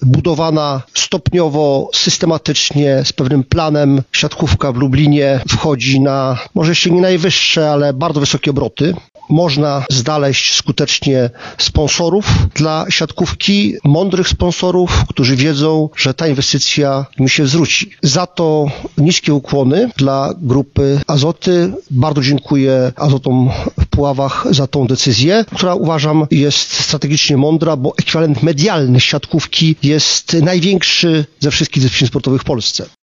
budowana stopniowo, systematycznie, z pewnym planem. Siatkówka w Lublinie wchodzi na, może jeszcze nie najwyższe, ale bardzo wysokie obroty. Można znaleźć skutecznie sponsorów dla siatkówki, mądrych sponsorów, którzy wiedzą, że ta inwestycja im się zwróci. Za to niskie ukłony dla grupy Azoty. Bardzo dziękuję Azotom w Puławach za tą decyzję, która uważam jest strategicznie mądra, bo ekwiwalent medialny siatkówki jest największy ze wszystkich dyscyplin sportowych w Polsce.